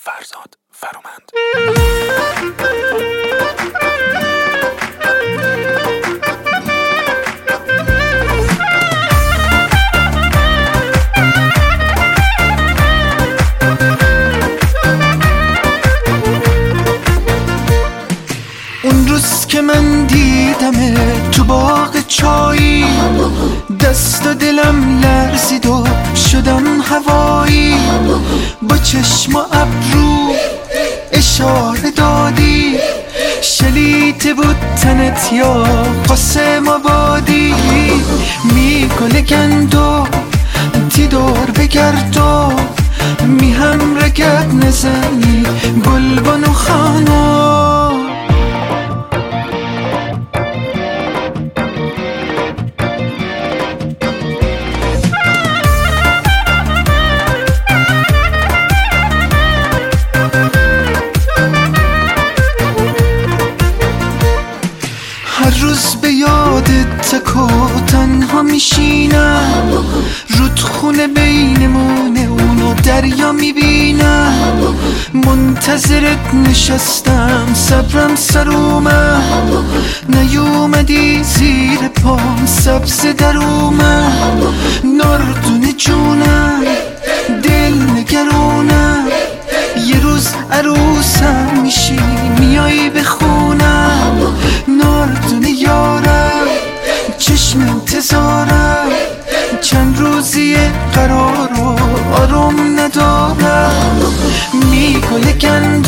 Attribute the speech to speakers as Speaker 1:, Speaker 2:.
Speaker 1: فرزاد فرومند.
Speaker 2: اون روز که من دیدم تو باغ چایی، دست و دلم لرزید و شدم هوایی. با چشم و ابرو اشاره دادی، شلیته بود تنت یا قاسم آبادی. میگل گندو تی دور بگرد و میهم رگت نزنی گلبانو خانو. هر روز به یادت تک و تنها میشینم، رودخونه بینمونه اونو دریا میبینم. منتظرت نشستم صبرم سر اومد، نیومدی زیر پام سبز در اومد. نردونه جونم دل نگرونم، یه روز عروسم میشی میایی بخونم. نردونه یارم چشم انتظارم، چند روزیه قرار و آروم ندارم. میگل گند